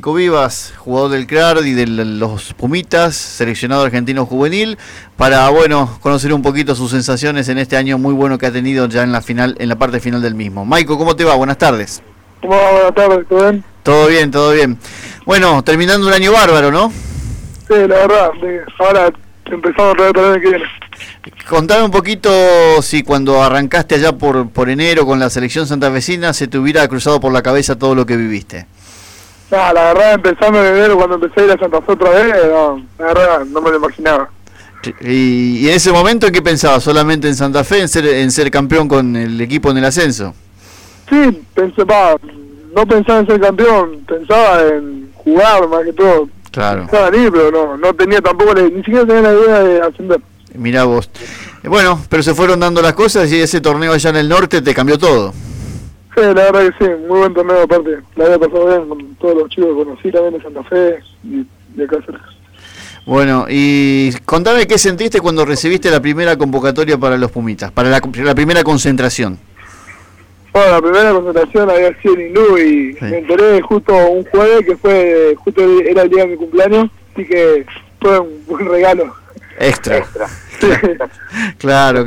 Maico Vivas, jugador del CRAR y de los Pumitas, seleccionado argentino juvenil, para conocer un poquito sus sensaciones en este año muy bueno que ha tenido ya en la parte final del mismo. Maico, ¿cómo te va? Buenas tardes. ¿Cómo va? Buenas tardes, ¿todo bien? Todo bien, todo bien. Bueno, terminando un año bárbaro, ¿no? Sí, la verdad, ahora empezamos otra vez para el año que viene. Contame un poquito si cuando arrancaste allá por enero con la selección santafesina se te hubiera cruzado por la cabeza todo lo que viviste. No, la verdad, empezando en enero, cuando empecé a ir a Santa Fe otra vez, no, la verdad, no me lo imaginaba. ¿Y en ese momento en qué pensabas? ¿Solamente en Santa Fe, en ser campeón con el equipo en el ascenso? Sí, no pensaba en ser campeón, pensaba en jugar más que todo. Claro. Pensaba en ir, pero no tenía tampoco, ni siquiera tenía la idea de ascender. Mirá vos. Bueno, pero se fueron dando las cosas y ese torneo allá en el norte te cambió todo. Sí, la verdad que sí, muy buen torneo aparte. La había pasado bien con todos los chicos que conocí también de Santa Fe y de acá cerca. Bueno, y contame qué sentiste cuando recibiste la primera convocatoria para los Pumitas, para la primera concentración. Bueno, la primera concentración había sido en Hindú y sí. Me enteré justo un jueves que era el día de mi cumpleaños, así que fue un buen regalo. Extra. Sí. Claro.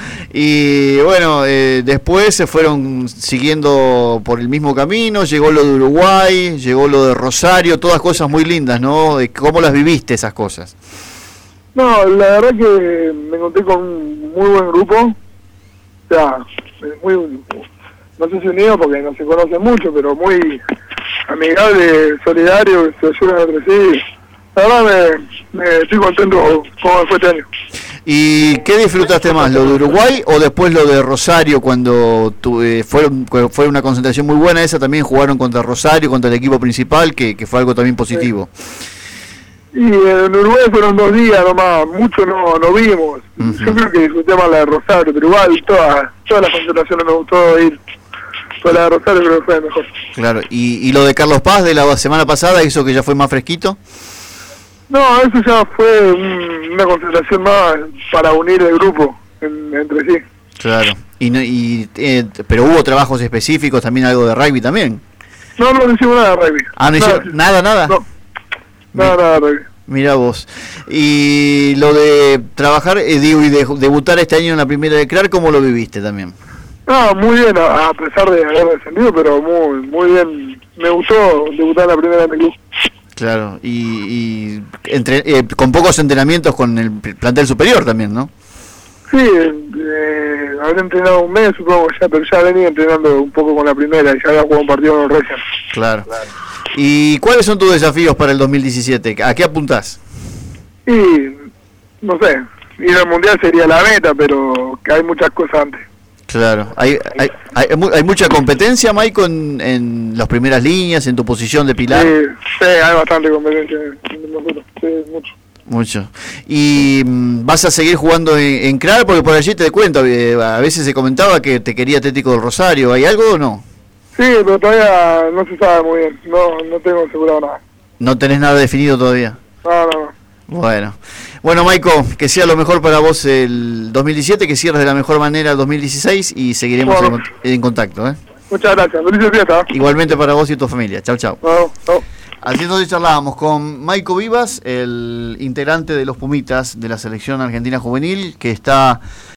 Y bueno, después se fueron siguiendo por el mismo camino, llegó lo de Uruguay, llegó lo de Rosario, todas cosas muy lindas, ¿no? ¿Cómo las viviste esas cosas? No, la verdad que me encontré con un muy buen grupo, o sea, no sé si unido porque no se conoce mucho, pero muy amigable, solidario, se ayudan entre sí. La verdad me estoy contento como fue este año. ¿Y qué disfrutaste más, lo de Uruguay o después lo de Rosario cuando fue una concentración muy buena esa? También jugaron contra Rosario, contra el equipo principal, que fue algo también positivo. Sí. Y en Uruguay fueron 2 días nomás, mucho no vimos. Uh-huh. Yo creo que disfruté más la de Rosario, pero igual todas las concentraciones me gustó ir. Toda la de Rosario creo que fue mejor. Claro, ¿y lo de Carlos Paz de la semana pasada, eso que ya fue más fresquito? No, eso ya fue una concentración más para unir el grupo entre sí. Claro. Pero hubo trabajos específicos, también algo de rugby también. No hicimos nada de rugby. Ah, no hicimos nada. No, nada de rugby. Mirá vos. Y lo de trabajar, y debutar este año en la primera de CRAR, ¿cómo lo viviste también? No, muy bien, a pesar de haber descendido, pero muy bien. Me gustó debutar en la primera de mi club. Claro, y con pocos entrenamientos con el plantel superior también, ¿no? Sí, habré entrenado un mes, supongo ya, pero ya venía entrenando un poco con la primera y ya había jugado un partido con el Reyes. Claro. ¿Y cuáles son tus desafíos para el 2017? ¿A qué apuntás? Y, no sé, ir al Mundial sería la meta, pero que hay muchas cosas antes. Claro, hay mucha competencia, Maico, en las primeras líneas, en tu posición de pilar. Sí, hay bastante competencia en nosotros, sí, mucho. ¿Y vas a seguir jugando en CRAR? Porque por allí te cuento, a veces se comentaba que te quería Atlético del Rosario, ¿hay algo o no? Sí, pero todavía no se sabe muy bien, no tengo asegurado nada. ¿No tenés nada definido todavía? No. Bueno, Maico, que sea lo mejor para vos el 2017, que cierres de la mejor manera el 2016 y seguiremos en contacto. Muchas gracias, feliz fiesta. Igualmente para vos y tu familia. Chau. Chao. Así entonces charlábamos con Maico Vivas, el integrante de los Pumitas de la selección argentina juvenil, que está